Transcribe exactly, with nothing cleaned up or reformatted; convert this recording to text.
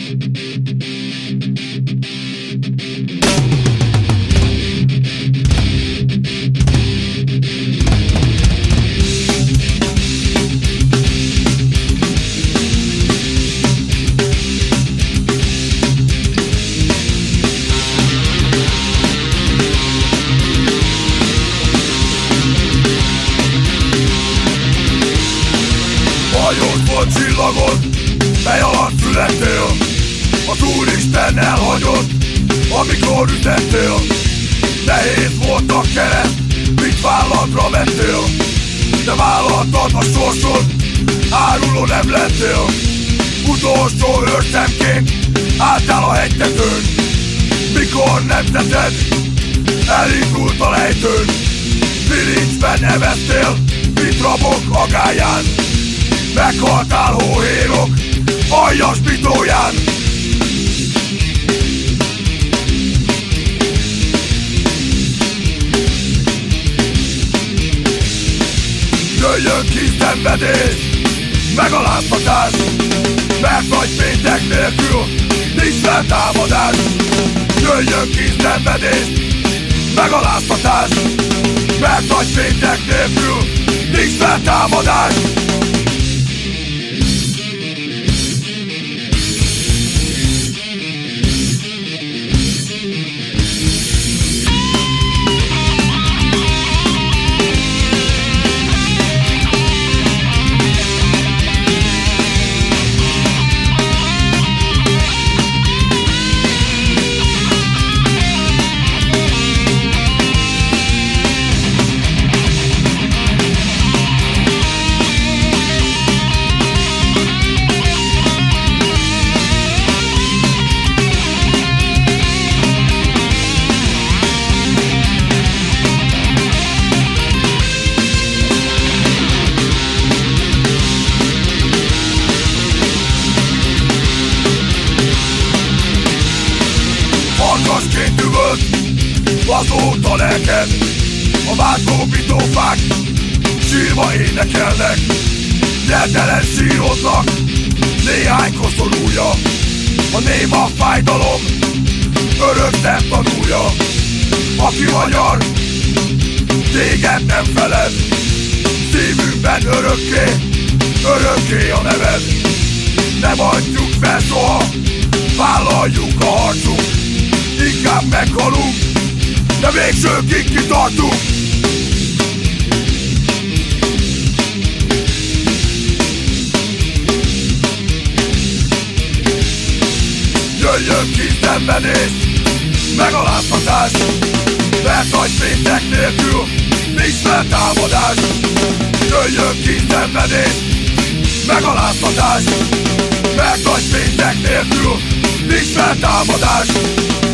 Volt csillagod, mely alatt születtél. Az Úristen elhagyott, amikor ütettél. Nehéz volt a kereszt, mit vállalatra vettél. De vállaltad a sorsod, áruló nem lettél. Utolsó őrszemként álltál a hegytetőn. Mikor nemzeted elindult a lejtőn. Bilincsben neveztél, mint rabok agályán. Meghaltál hóhérok aljas bitóján. Jöjjön ki szenvedés, megaláztatás, mert nagy péntek nélkül nincs feltámadás. Jöjjön ki szenvedés, megaláztatás, mert nagy péntek nélkül nincs feltámadás. Farkasként üvölt azóta lelked. A váltó bitófák sírva énekelnek. Nyeltelen síroznak néhány koszorúja. A néma fájdalom örök szemtanúja. Aki magyar, téged nem feled. Szívünkben örökké, örökké a neved. Nem adjuk fel soha, vállaljuk a harcunk. Inkább meghalunk, de végsőkig kitartunk. Jöjjön ki szenvedés, megaláztatás, mert nagy péntek nélkül nincs feltámadás. Jöjjön ki szenvedés, megaláztatás, mert nagy péntek nélkül nincs feltámadás.